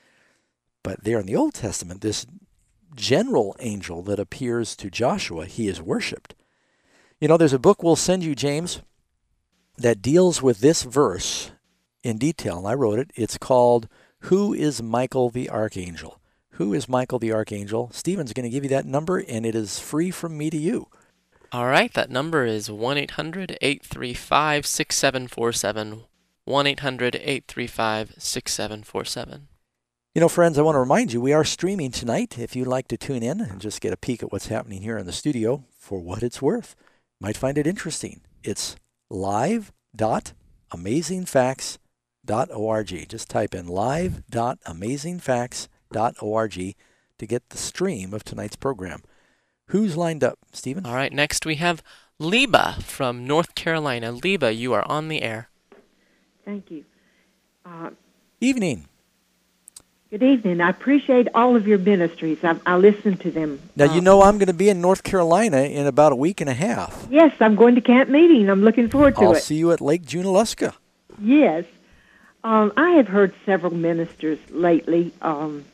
But there in the Old Testament, this general angel that appears to Joshua, he is worshipped. You know, there's a book we'll send you, James, that deals with this verse in detail, and I wrote it. It's called, Who is Michael the Archangel? Who is Michael the Archangel? Stephen's going to give you that number, and it is free from me to you. All right, that number is one eight hundred, eight three five, six seven four seven, one eight hundred, eight three five, six seven four seven. You know, friends, I want to remind you, we are streaming tonight. If you'd like to tune in and just get a peek at what's happening here in the studio, for what it's worth, you might find it interesting. It's live dot amazing facts dot org. Just type in live dot amazing facts dot org to get the stream of tonight's program. Who's lined up, Stephen? All right, next we have Liba from North Carolina. Liba, you are on the air. Thank you. Uh, Evening. Good evening. I appreciate all of your ministries. I, I listen to them. Now, uh, you know I'm going to be in North Carolina in about a week and a half. Yes, I'm going to camp meeting. I'm looking forward to I'll it. I'll see you at Lake Junaluska. Yes. Um, I have heard several ministers lately um,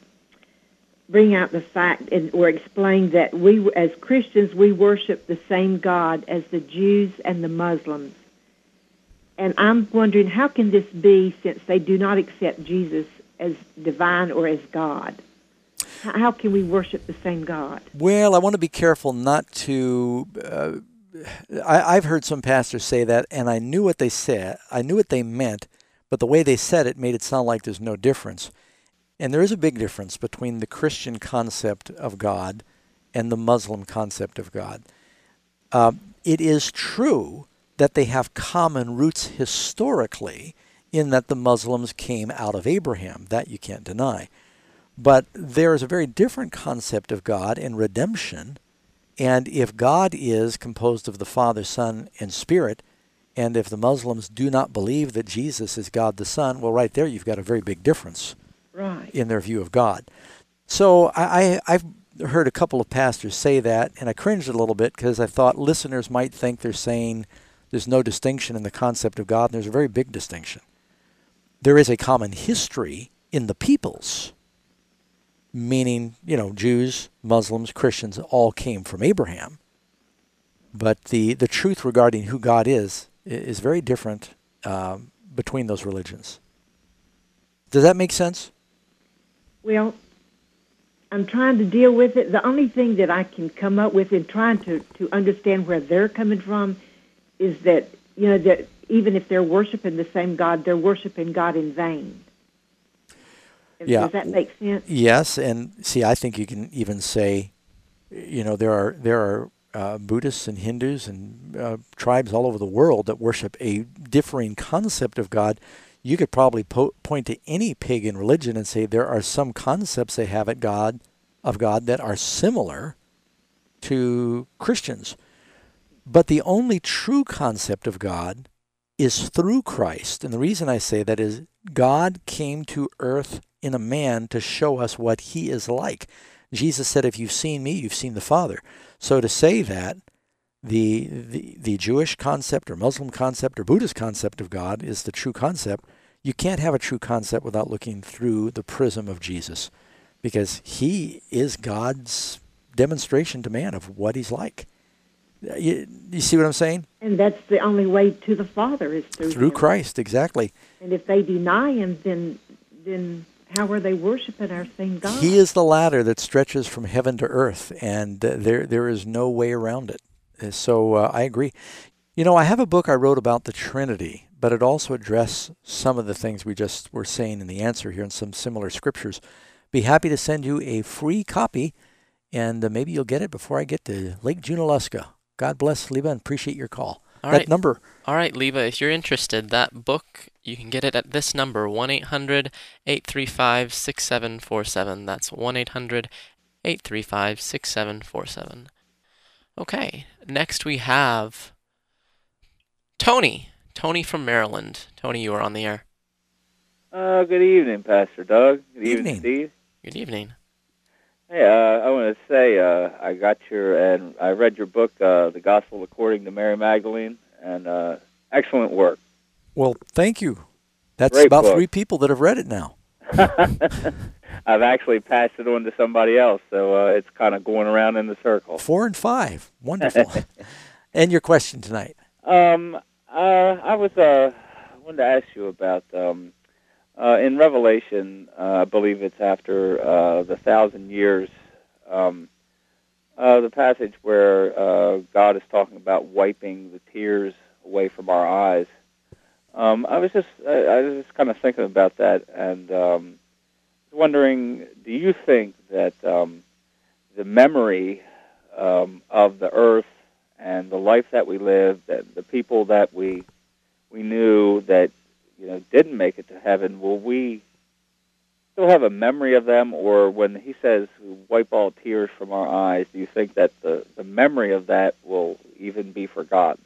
bring out the fact and, or explain that we, as Christians, we worship the same God as the Jews and the Muslims. And I'm wondering, how can this be since they do not accept Jesus as divine or as God? How can we worship the same God? Well, I want to be careful not to... Uh, I, I've heard some pastors say that, and I knew what they said. I knew what they meant, but the way they said it made it sound like there's no difference. And there is a big difference between the Christian concept of God and the Muslim concept of God. Uh, it is true that they have common roots historically, in that the Muslims came out of Abraham. That you can't deny. But there is a very different concept of God and redemption. And if God is composed of the Father, Son, and Spirit, and if the Muslims do not believe that Jesus is God the Son, well, right there you've got a very big difference right. in their view of God. So I, I, I've heard a couple of pastors say that, and I cringed a little bit because I thought listeners might think they're saying there's no distinction in the concept of God, and there's a very big distinction. There is a common history in the peoples, meaning, you know, Jews, Muslims, Christians all came from Abraham. But the, the truth regarding who God is is very different um, between those religions. Does that make sense? Well, I'm trying to deal with it. The only thing that I can come up with in trying to, to understand where they're coming from is that, you know, that even if they're worshiping the same God, they're worshiping God in vain. Yeah. Does that make sense? Yes, and see, I think you can even say, you know, there are there are uh, Buddhists and Hindus and uh, tribes all over the world that worship a differing concept of God. you could probably po- point to any pagan religion and say there are some concepts they have at God, of God that are similar to Christians. But the only true concept of God is through Christ. And the reason I say that is God came to earth in a man to show us what he is like. Jesus said, if you've seen me, you've seen the Father. So to say that the, the, the Jewish concept or Muslim concept or Buddhist concept of God is the true concept, you can't have a true concept without looking through the prism of Jesus, because he is God's demonstration to man of what he's like. You, you see what I'm saying? And that's the only way to the Father is through Through him. Christ, exactly. And if they deny him, then then how are they worshiping our same God? He is the ladder that stretches from heaven to earth, and uh, there there is no way around it. Uh, So uh, I agree. You know, I have a book I wrote about the Trinity, but it also addressed some of the things we just were saying in the answer here in some similar scriptures. Be happy to send you a free copy, and uh, maybe you'll get it before I get to Lake Junaluska. God bless, Leva, and appreciate your call. All that right. number. All right, Leva, if you're interested, that book, you can get it at this number, one eight hundred, eight three five, six seven four seven. That's one eight hundred, eight three five, six seven four seven. Okay, next we have Tony. Tony from Maryland. Tony, you are on the air. Uh, good evening, Pastor Doug. Good evening, evening. Steve. Good evening. Hey, uh, I want to say uh, I got your and I read your book, uh, The Gospel According to Mary Magdalene, and uh, excellent work. Well, thank you. That's Great about book. three people that have read it now. I've actually passed it on to somebody else, so uh, it's kind of going around in the circle. Four and five. Wonderful. And your question tonight. Um, uh, I was uh, wanted to ask you about um, uh, in Revelation. Uh, I believe it's after uh, the thousand years. Um, uh, the passage where uh, God is talking about wiping the tears away from our eyes. Um, I was just I, I was just kind of thinking about that and um, wondering, do you think that um, the memory um, of the earth and the life that we lived, that the people that we we knew that you know didn't make it to heaven, will we still have a memory of them? Or when he says wipe all tears from our eyes, do you think that the, the memory of that will even be forgotten?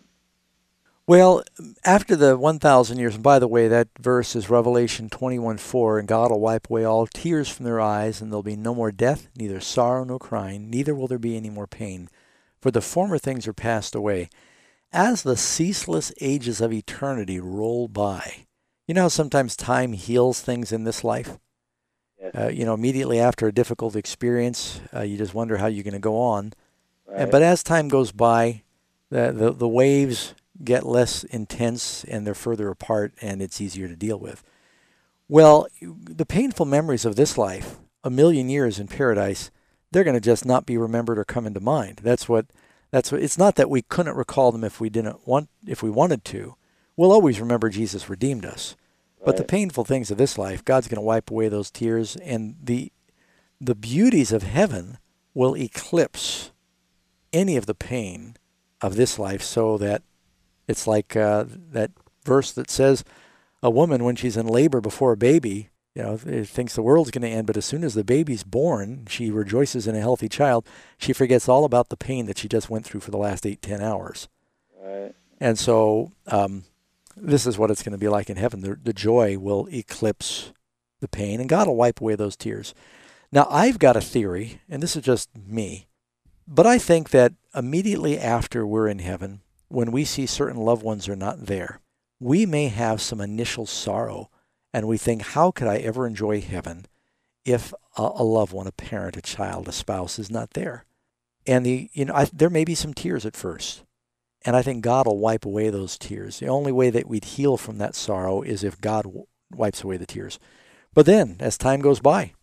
Well, after the one thousand years, and by the way, that verse is Revelation twenty-one four, and God will wipe away all tears from their eyes, and there'll be no more death, neither sorrow nor crying, neither will there be any more pain, for the former things are passed away. As the ceaseless ages of eternity roll by, you know how sometimes time heals things in this life? Yes. Uh, you know, immediately after a difficult experience, uh, you just wonder how you're going to go on. Right. And, but as time goes by, the, the, the waves get less intense and they're further apart and it's easier to deal with. Well, the painful memories of this life, a million years in paradise, they're going to just not be remembered or come into mind. That's what, that's what, it's not that we couldn't recall them if we didn't want, if we wanted to. We'll always remember Jesus redeemed us. Right. But the painful things of this life, God's going to wipe away those tears, and the, the beauties of heaven will eclipse any of the pain of this life, so that it's like uh, that verse that says a woman, when she's in labor before a baby, you know, thinks the world's going to end, but as soon as the baby's born, she rejoices in a healthy child. She forgets all about the pain that she just went through for the last eight, ten hours. Right. And so um, this is what it's going to be like in heaven. The, the joy will eclipse the pain, and God will wipe away those tears. Now, I've got a theory, and this is just me, but I think that immediately after we're in heaven, when we see certain loved ones are not there, we may have some initial sorrow, and we think, how could I ever enjoy heaven if a, a loved one, a parent, a child, a spouse is not there? And the you know I, there may be some tears at first, and I think God will wipe away those tears. The only way that we'd heal from that sorrow is if God w- wipes away the tears. But then, as time goes by,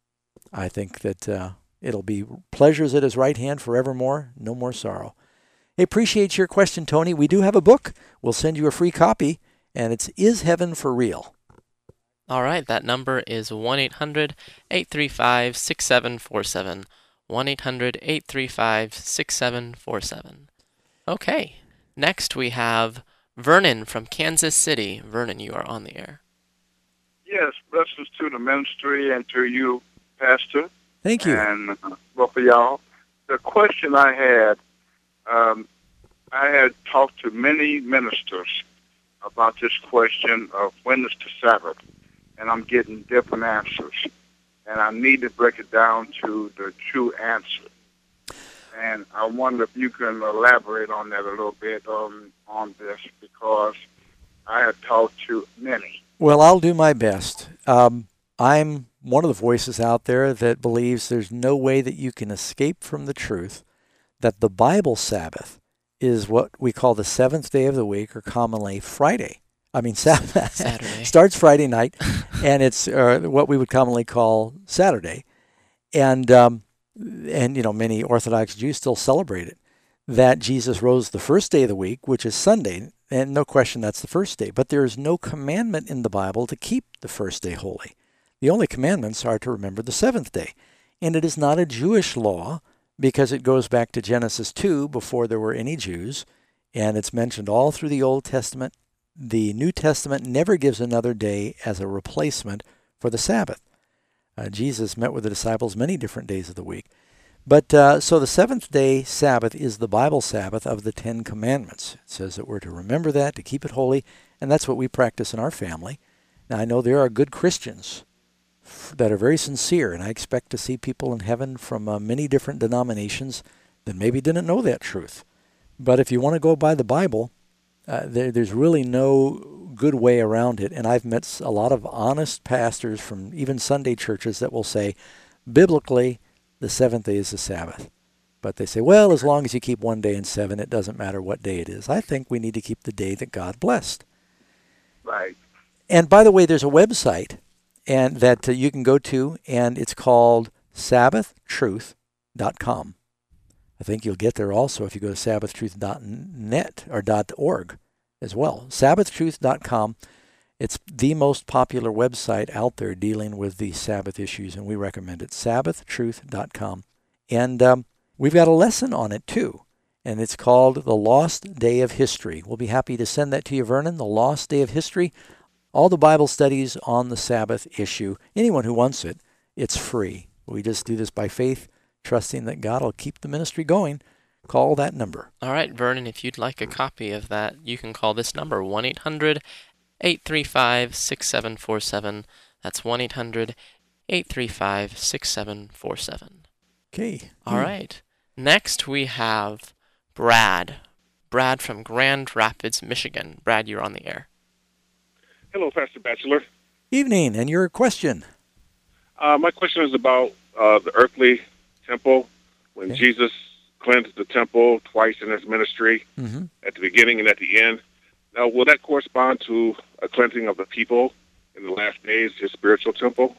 I think that uh, it'll be pleasures at his right hand forevermore, no more sorrow. I appreciate your question, Tony. We do have a book. We'll send you a free copy, and it's Is Heaven for Real? All right, that number is one eight hundred, eight three five, six seven four seven. one eight hundred, eight three five, six seven four seven. Okay, next we have Vernon from Kansas City. Vernon, you are on the air. blessings to the ministry and to you, Pastor. Thank you. And uh, both of y'all. The question I had, um, I had talked to many ministers about this question of when is the Sabbath, and I'm getting different answers. And I need to break it down to the true answer. And I wonder if you can elaborate on that a little bit um, on this, because I have talked to many. Well, I'll do my best. Um, I'm one of the voices out there that believes there's no way that you can escape from the truth that the Bible Sabbath is what we call the seventh day of the week, or commonly Friday. I mean, Sabbath Saturday. starts Friday night, and it's uh, what we would commonly call Saturday. And, um, and, you know, many Orthodox Jews still celebrate it, that Jesus rose the first day of the week, which is Sunday, and no question that's the first day. But there is no commandment in the Bible to keep the first day holy. The only commandments are to remember the seventh day. And it is not a Jewish law, because it goes back to Genesis two, before there were any Jews, and it's mentioned all through the Old Testament. The New Testament never gives another day as a replacement for the Sabbath. Uh, Jesus met with the disciples many different days of the week. But uh, so the seventh day Sabbath is the Bible Sabbath of the Ten Commandments. It says that we're to remember that, to keep it holy, and that's what we practice in our family. Now, I know there are good Christians that are very sincere, and I expect to see people in heaven from uh, many different denominations that maybe didn't know that truth. But if you want to go by the Bible, uh, there, there's really no good way around it. And I've met a lot of honest pastors from even Sunday churches that will say, biblically, the seventh day is the Sabbath. But they say, well, as long as you keep one day in seven, it doesn't matter what day it is. I think we need to keep the day that God blessed. Right. And by the way, there's a website and that uh, you can go to, and it's called sabbath truth dot com. I think you'll get there also if you go to sabbath truth dot net or .org as well. sabbath truth dot com. It's the most popular website out there dealing with the Sabbath issues, and we recommend it. sabbath truth dot com. And um, we've got a lesson on it too, and it's called The Lost Day of History. We'll be happy to send that to you, Vernon, The Lost Day of History. All the Bible studies on the Sabbath issue. Anyone who wants it, it's free. We just do this by faith, trusting that God will keep the ministry going. Call that number. All right, Vernon, if you'd like a copy of that, you can call this number, one eight hundred eight three five six seven four seven. That's one eight hundred eight three five six seven four seven. Okay. All right. Next, we have Brad. Brad from Grand Rapids, Michigan. Brad, you're on the air. Hello, Pastor Batchelor. Evening, and your question? Uh, my question is about uh, the earthly temple. When Okay. Jesus cleansed the temple twice in his ministry, Mm-hmm. at the beginning and at the end. Now, will that correspond to a cleansing of the people in the last days, his spiritual temple?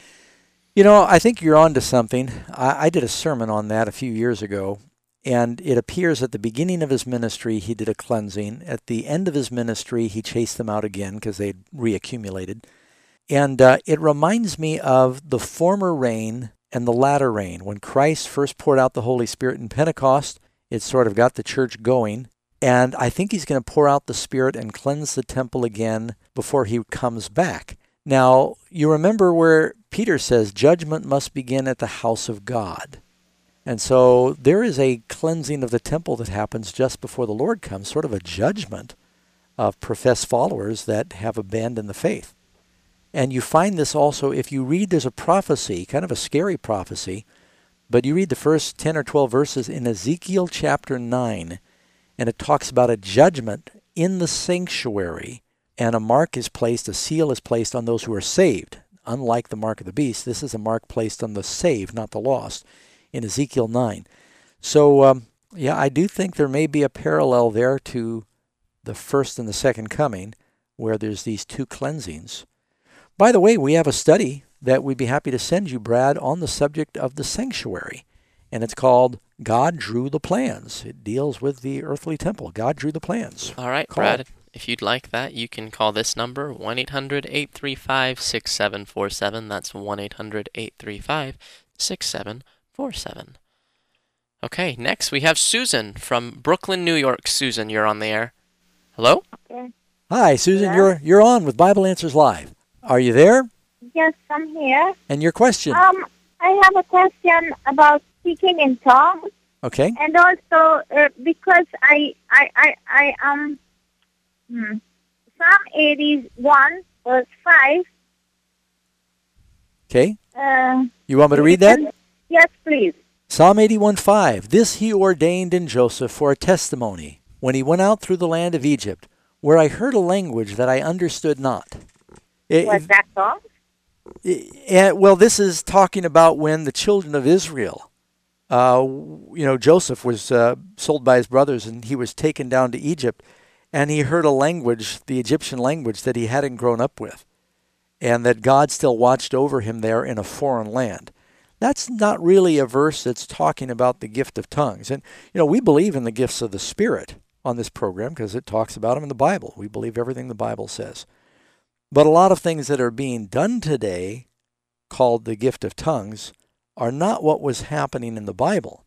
You know, I think you're on to something. I, I did a sermon on that a few years ago, and it appears at the beginning of his ministry he did a cleansing. At the end of his ministry, he chased them out again because they'd reaccumulated. And uh, it reminds me of the former rain and the latter rain. When Christ first poured out the Holy Spirit in Pentecost, it sort of got the church going. And I think he's going to pour out the Spirit and cleanse the temple again before he comes back. Now, you remember where Peter says judgment must begin at the house of God. And so there is a cleansing of the temple that happens just before the Lord comes, sort of a judgment of professed followers that have abandoned the faith. And you find this also if you read, there's a prophecy, kind of a scary prophecy, but you read the first ten or twelve verses in Ezekiel chapter nine, and it talks about a judgment in the sanctuary, and a mark is placed, a seal is placed on those who are saved. Unlike the mark of the beast, this is a mark placed on the saved, not the lost, in Ezekiel nine. So, um, yeah, I do think there may be a parallel there to the first and the second coming, where there's these two cleansings. By the way, we have a study that we'd be happy to send you, Brad, on the subject of the sanctuary, and it's called God Drew the Plans. It deals with the earthly temple. God drew the plans. All right, Call. Brad, if you'd like that, you can call this number, one eight hundred eight three five six seven four seven. That's one eight hundred eight three five six seven four seven. Okay, next we have Susan from Brooklyn, New York. Susan, you're on the air. Hello? Okay. Hi, Susan. Yeah. You're you're on with Bible Answers Live. Are you there? Yes, I'm here. And your question? Um, I have a question about speaking in tongues. Okay. And also, uh, because I, I, I, I um, hmm, Psalm eighty-one, verse five. Okay. Uh, You want me to read that? Yes, please. Psalm eighty-one five. This he ordained in Joseph for a testimony, when he went out through the land of Egypt, where I heard a language that I understood not. It, Was that song? it, well, this is talking about when the children of Israel, uh, you know, Joseph was uh, sold by his brothers, and he was taken down to Egypt, and he heard a language, the Egyptian language, that he hadn't grown up with, and that God still watched over him there in a foreign land. That's not really a verse that's talking about the gift of tongues. And, you know, we believe in the gifts of the Spirit on this program because it talks about them in the Bible. We believe everything the Bible says. But a lot of things that are being done today, called the gift of tongues, are not what was happening in the Bible.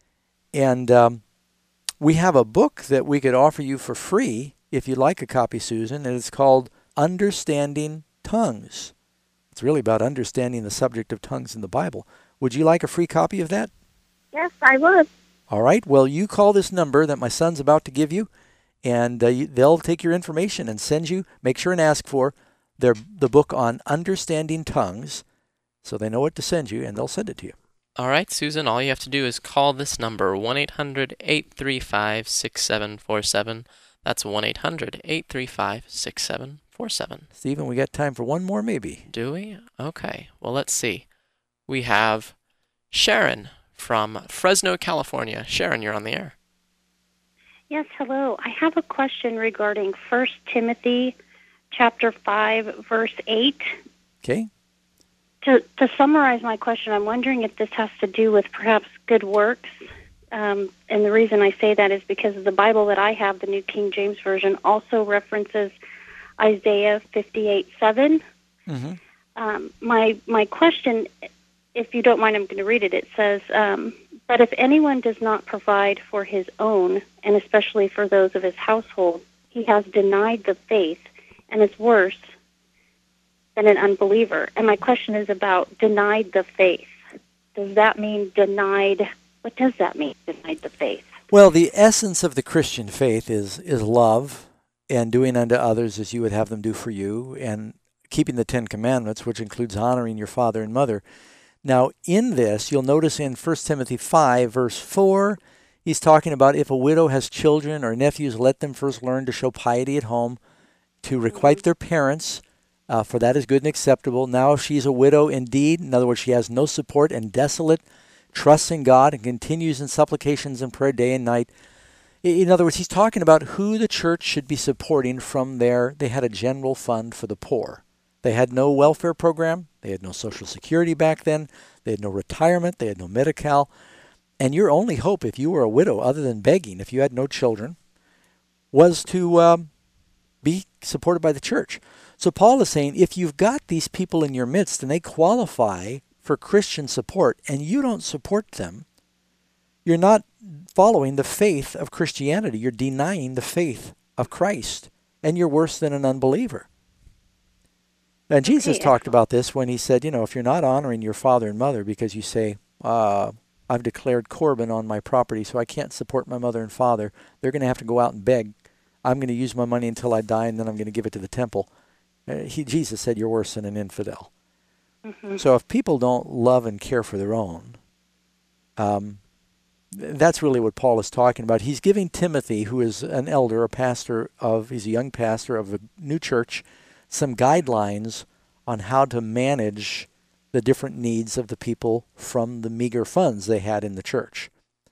And um, we have a book that we could offer you for free if you'd like a copy, Susan, and it's called Understanding Tongues. It's really about understanding the subject of tongues in the Bible. Would you like a free copy of that? Yes, I would. All right. Well, you call this number that my son's about to give you, and uh, you, they'll take your information and send you, make sure and ask for their the book on understanding tongues, so they know what to send you, and they'll send it to you. All right, Susan, all you have to do is call this number, one eight hundred, eight three five, six seven four seven. That's one eight hundred, eight three five, six seven four seven. Stephen, we got time for one more, maybe. Do we? Okay. Well, let's see. We have Sharon from Fresno, California. Sharon, you're on the air. Yes, hello. I have a question regarding First Timothy chapter five, verse eight. Okay. To, to summarize my question, I'm wondering if this has to do with perhaps good works. Um, and the reason I say that is because the Bible that I have, the New King James Version, also references Isaiah fifty-eight seven. Mm-hmm. Um, my my question, if you don't mind, I'm going to read it. It says, um, but if anyone does not provide for his own, and especially for those of his household, he has denied the faith, and it's worse than an unbeliever. And my question is about denied the faith. Does that mean denied? What does that mean, denied the faith? Well, the essence of the Christian faith is is love and doing unto others as you would have them do for you, and keeping the Ten Commandments, which includes honoring your father and mother. Now, in this, you'll notice in First Timothy five, verse four, he's talking about if a widow has children or nephews, let them first learn to show piety at home, to requite their parents, uh, for that is good and acceptable. Now, if she's a widow indeed, in other words, she has no support and desolate, trusts in God and continues in supplications and prayer day and night. In other words, he's talking about who the church should be supporting from their, they had a general fund for the poor. They had no welfare program. They had no Social Security back then. They had no retirement. They had no Medi-Cal. And your only hope, if you were a widow, other than begging, if you had no children, was to um, be supported by the church. So Paul is saying, if you've got these people in your midst and they qualify for Christian support and you don't support them, you're not following the faith of Christianity. You're denying the faith of Christ, and you're worse than an unbeliever. And Jesus Okay, talked about this when he said, you know, if you're not honoring your father and mother because you say, uh, I've declared Corban on my property, so I can't support my mother and father, they're going to have to go out and beg. I'm going to use my money until I die, and then I'm going to give it to the temple. Uh, he, Jesus said, you're worse than an infidel. Mm-hmm. So if people don't love and care for their own, um, that's really what Paul is talking about. He's giving Timothy, who is an elder, a pastor of, he's a young pastor of a new church, some guidelines on how to manage the different needs of the people from the meager funds they had in the church.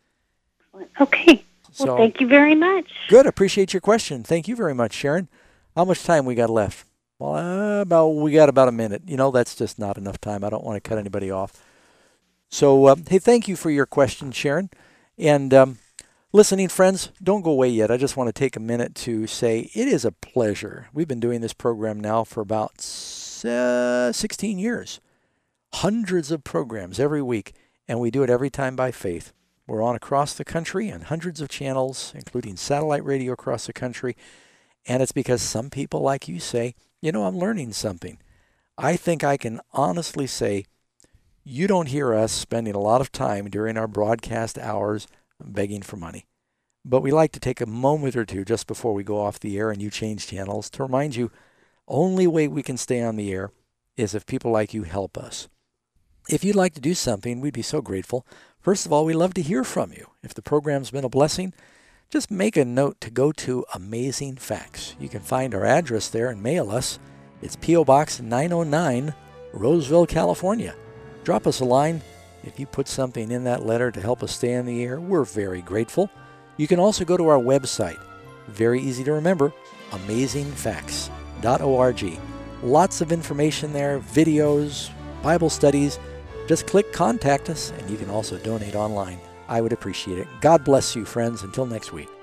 Okay. So, well, thank you very much. Good. Appreciate your question. Thank you very much, Sharon. How much time we got left? Well, uh, about we got about a minute. You know, that's just not enough time. I don't want to cut anybody off. So, uh, hey, thank you for your question, Sharon. And um, listening friends, don't go away yet. I just want to take a minute to say it is a pleasure. We've been doing this program now for about uh, sixteen years. Hundreds of programs every week, and we do it every time by faith. We're on across the country and hundreds of channels, including satellite radio across the country. And it's because some people like you say, you know, I'm learning something. I think I can honestly say you don't hear us spending a lot of time during our broadcast hours begging for money. But we like to take a moment or two just before we go off the air and you change channels to remind you, only way we can stay on the air is if people like you help us. If you'd like to do something, we'd be so grateful. First of all, we love to hear from you. If the program's been a blessing, just make a note to go to Amazing Facts. You can find our address there and mail us. It's P O Box nine oh nine, Roseville, California. Drop us a line. If you put something in that letter to help us stay on the air, we're very grateful. You can also go to our website. Very easy to remember, amazing facts dot org. Lots of information there, videos, Bible studies. Just click Contact Us, and you can also donate online. I would appreciate it. God bless you, friends. Until next week.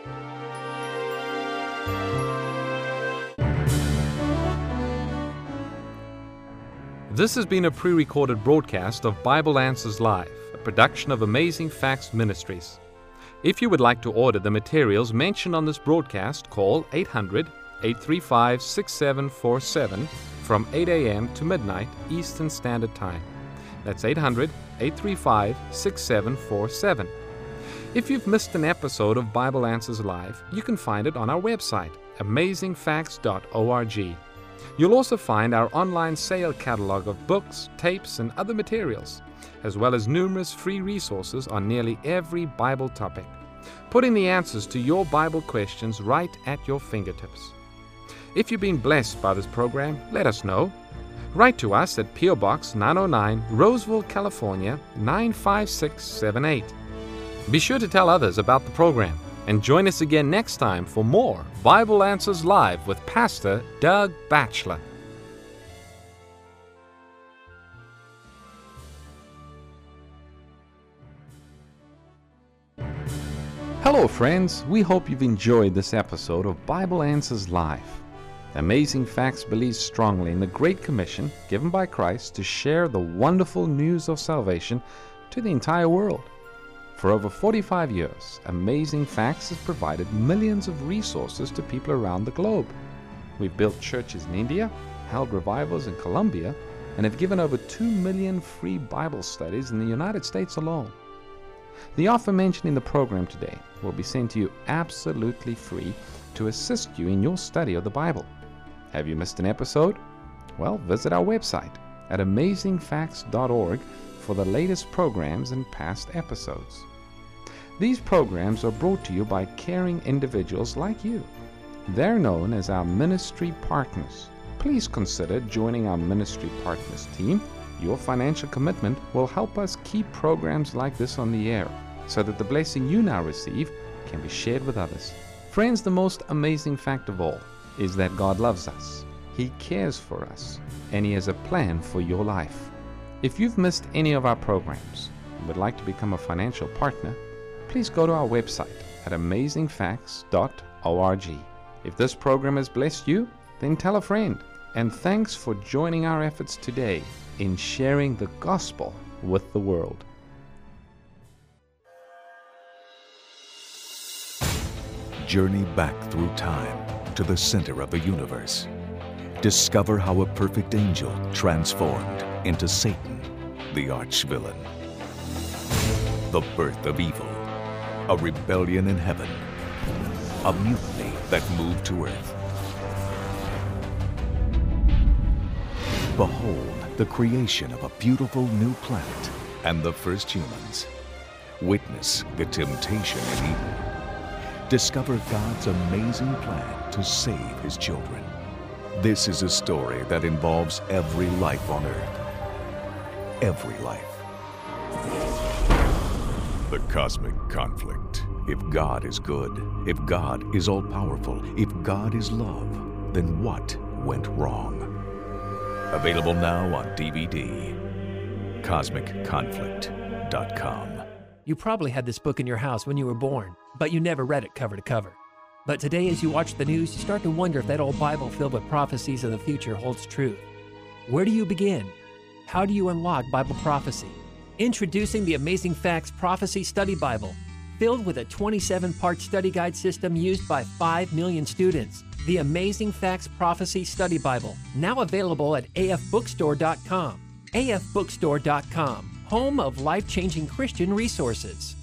This has been a pre-recorded broadcast of Bible Answers Live, a production of Amazing Facts Ministries. If you would like to order the materials mentioned on this broadcast, call eight hundred, eight three five, six seven four seven from eight a.m. to midnight Eastern Standard Time. That's eight hundred, eight three five, six seven four seven. If you've missed an episode of Bible Answers Live, you can find it on our website, amazing facts dot org. You'll also find our online sale catalog of books, tapes, and other materials, as well as numerous free resources on nearly every Bible topic, putting the answers to your Bible questions right at your fingertips. If you've been blessed by this program, let us know. Write to us at P O Box nine oh nine, Roseville, California, nine five six seven eight. Be sure to tell others about the program, and join us again next time for more Bible Answers Live with Pastor Doug Batchelor. Hello, friends. We hope you've enjoyed this episode of Bible Answers Live. Amazing Facts believes strongly in the Great Commission given by Christ to share the wonderful news of salvation to the entire world. For over forty-five years, Amazing Facts has provided millions of resources to people around the globe. We've built churches in India, held revivals in Colombia, and have given over two million free Bible studies in the United States alone. The offer mentioned in the program today will be sent to you absolutely free to assist you in your study of the Bible. Have you missed an episode? Well, visit our website at amazing facts dot org for the latest programs and past episodes. These programs are brought to you by caring individuals like you. They're known as our ministry partners. Please consider joining our ministry partners team. Your financial commitment will help us keep programs like this on the air, so that the blessing you now receive can be shared with others. Friends, the most amazing fact of all is that God loves us. He cares for us, and He has a plan for your life. If you've missed any of our programs and would like to become a financial partner, please go to our website at amazing facts dot org. If this program has blessed you, then tell a friend. And thanks for joining our efforts today in sharing the gospel with the world. Journey back through time to the center of the universe. Discover how a perfect angel transformed into Satan, the arch-villain. The birth of evil, a rebellion in heaven, a mutiny that moved to earth. Behold the creation of a beautiful new planet and the first humans. Witness the temptation in Eden. Discover God's amazing plan to save His children. This is a story that involves every life on earth. Every life. The Cosmic Conflict. If God is good, if God is all-powerful, if God is love, then what went wrong? Available now on D V D. cosmic conflict dot com. You probably had this book in your house when you were born, but you never read it cover to cover. But today, as you watch the news, you start to wonder if that old Bible filled with prophecies of the future holds true. Where do you begin? How do you unlock Bible prophecy? Introducing the Amazing Facts Prophecy Study Bible, filled with a twenty-seven part study guide system used by five million students. The Amazing Facts Prophecy Study Bible, now available at a f bookstore dot com. a f bookstore dot com, home of life-changing Christian resources.